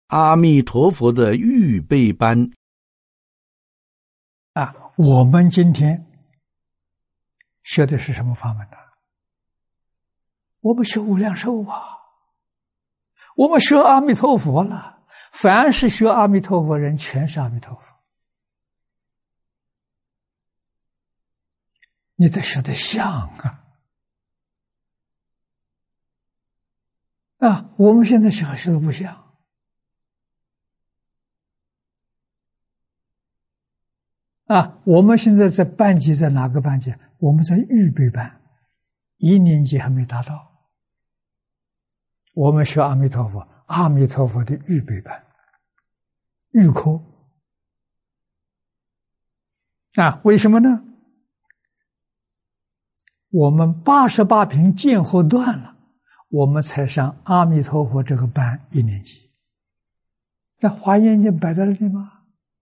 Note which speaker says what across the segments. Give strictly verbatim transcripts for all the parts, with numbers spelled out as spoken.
Speaker 1: 阿弥陀佛的预备班
Speaker 2: 啊，我们今天学的是什么法门呢？我们学无量寿啊，我们学阿弥陀佛了。凡是学阿弥陀佛人，全是阿弥陀佛。你得学得像啊！啊，我们现在学学的不像。啊，我们现在在班级，在哪个班级？我们在预备班，一年级还没达到。我们学阿弥陀佛，阿弥陀佛的预备班，预科。啊，为什么呢？我们八十八品见惑断了，我们才上阿弥陀佛这个班一年级。那华严经摆在那里吗？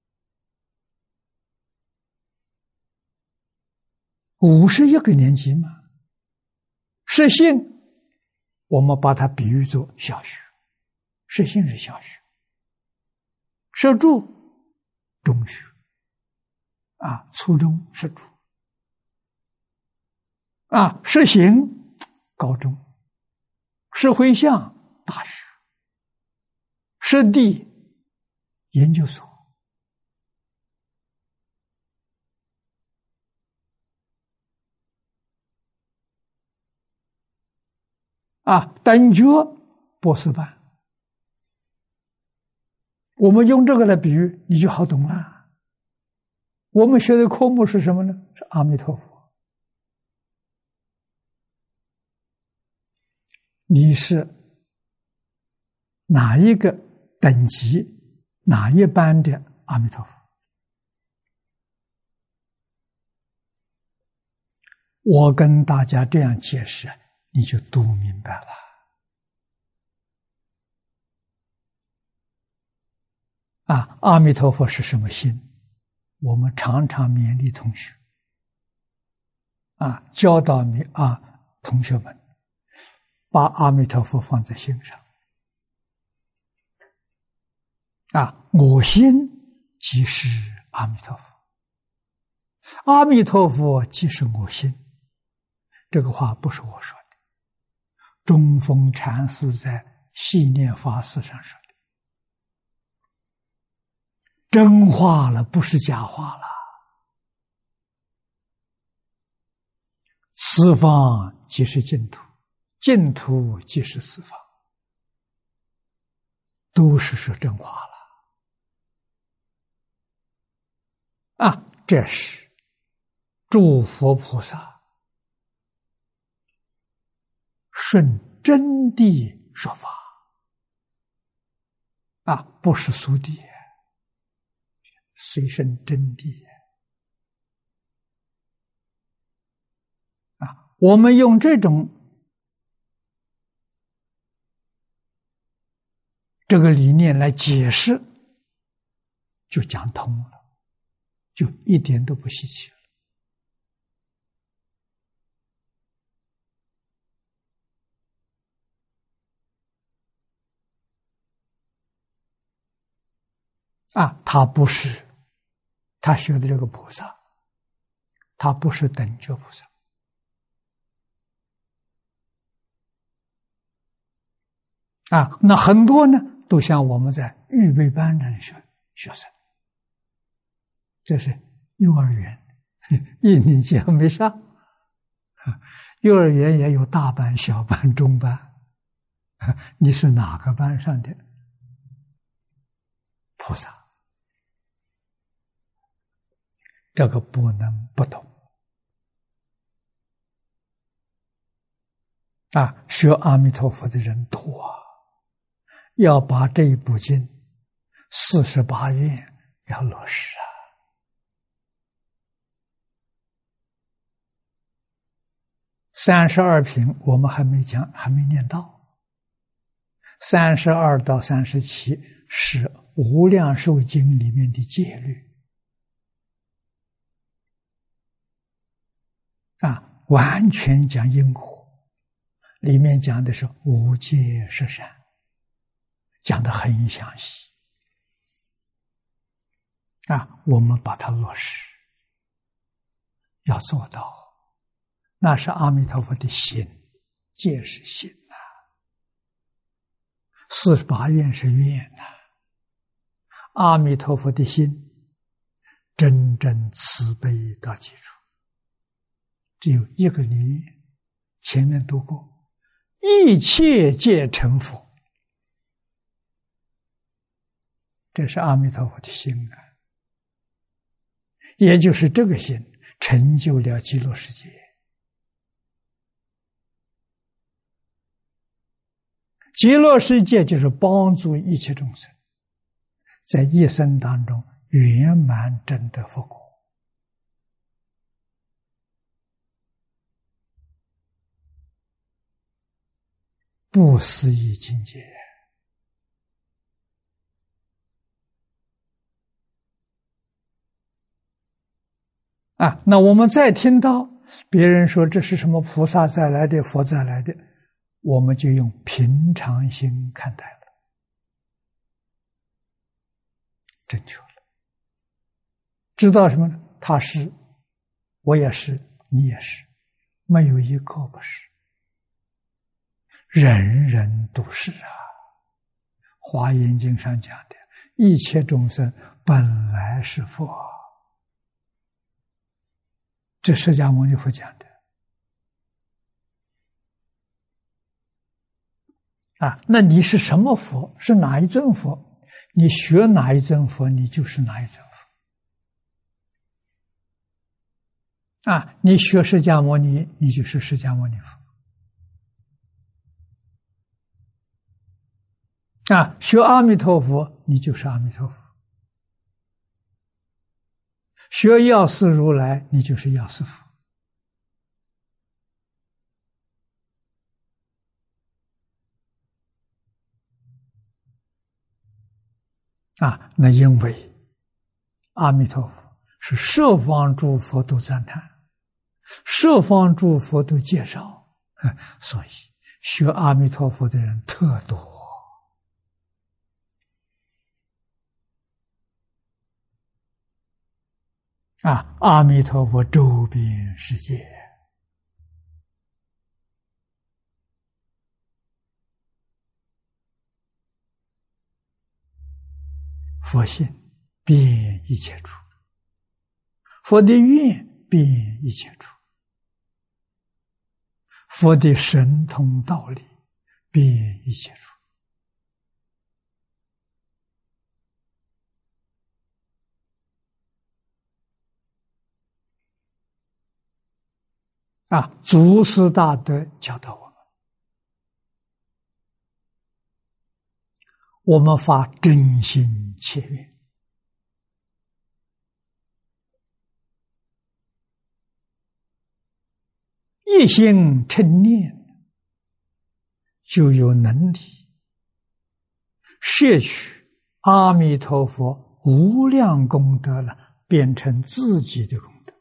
Speaker 2: 五十一个年级嘛。实性我们把它比喻作小学，实性是小学，实住中学，啊，初中实住，啊，实行高中，实回向大学，实地研究所。啊，等觉博士班，我们用这个来比喻，你就好懂了。我们学的科目是什么呢？是阿弥陀佛。你是哪一个等级、哪一班的阿弥陀佛？我跟大家这样解释，你就都明白了。啊，阿弥陀佛是什么心？我们常常勉励同学，啊，教导你啊，同学们，把阿弥陀佛放在心上。啊，我心即是阿弥陀佛，阿弥陀佛即是我心。这个话不是我说的，中峰禅师在《系念法事》上说的，真话了，不是假话了。四方即是净土，净土即是四方，都是说真话了。啊，这是诸佛菩萨顺真谛说法，啊，不是俗谛，随顺真谛。啊，我们用这种这个理念来解释，就讲通了，就一点都不稀奇了。啊，他不是，他学的这个菩萨，他不是等觉菩萨。啊，那很多呢，都像我们在预备班的学学生，这是幼儿园，一年级还没上。幼儿园也有大班、小班、中班，你是哪个班上的菩萨？这个不能不懂。啊，学阿弥陀佛的人多啊，要把这一部经四十八愿要落实啊。三十二品我们还没讲，还没念到。三十二到三十七是无量寿经里面的戒律啊，完全讲因果，里面讲的是无戒十善， 讲得很详细啊，我们把它落实，要做到，那是阿弥陀佛的心，戒是心呐、啊，四十八愿是愿呐、啊，阿弥陀佛的心真正慈悲到极处，只有一个理念，前面读过，一切皆成佛，这是阿弥陀佛的心啊，也就是这个心成就了极乐世界。极乐世界就是帮助一切众生在一生当中圆满证得佛果。不思议境界啊！那我们再听到别人说这是什么菩萨再来的，佛再来的，我们就用平常心看待了，正确了。知道什么呢？他是，我也是，你也是，没有一个不是，人人都是啊。华严经上讲的，一切众生本来是佛，这释迦牟尼佛讲的啊。那你是什么佛？是哪一尊佛？你学哪一尊佛，你就是哪一尊佛啊。你学释迦牟尼，你就是释迦牟尼佛啊。学阿弥陀佛，你就是阿弥陀佛。学药师如来，你就是药师佛啊。那因为阿弥陀佛是十方诸佛都赞叹，十方诸佛都介绍，所以学阿弥陀佛的人特多啊。阿弥陀佛周边世界，佛性遍一切处，佛的愿遍一切处，佛的神通道理遍一切处啊。祖师大德教导我们，我们发真心切愿，一心称念，就有能力摄取阿弥陀佛无量功德了，变成自己的功德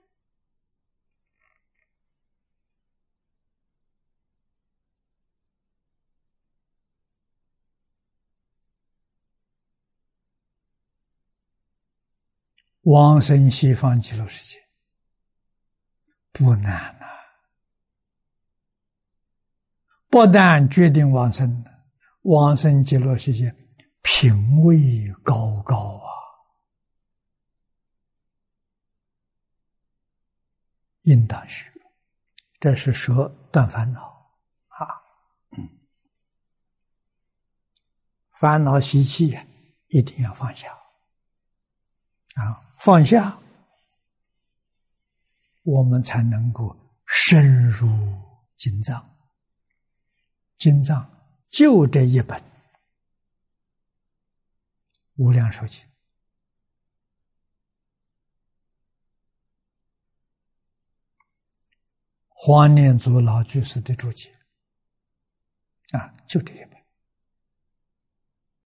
Speaker 2: 往生西方极乐世界不难啊，不但决定往生，往生极乐世界品位高高啊，应当学。这是说断烦恼啊，嗯，烦恼习气一定要放下啊。放下，我们才能够深入经藏。经藏就这一本《无量寿经》，黄念祖老居士的注解啊，就这一本。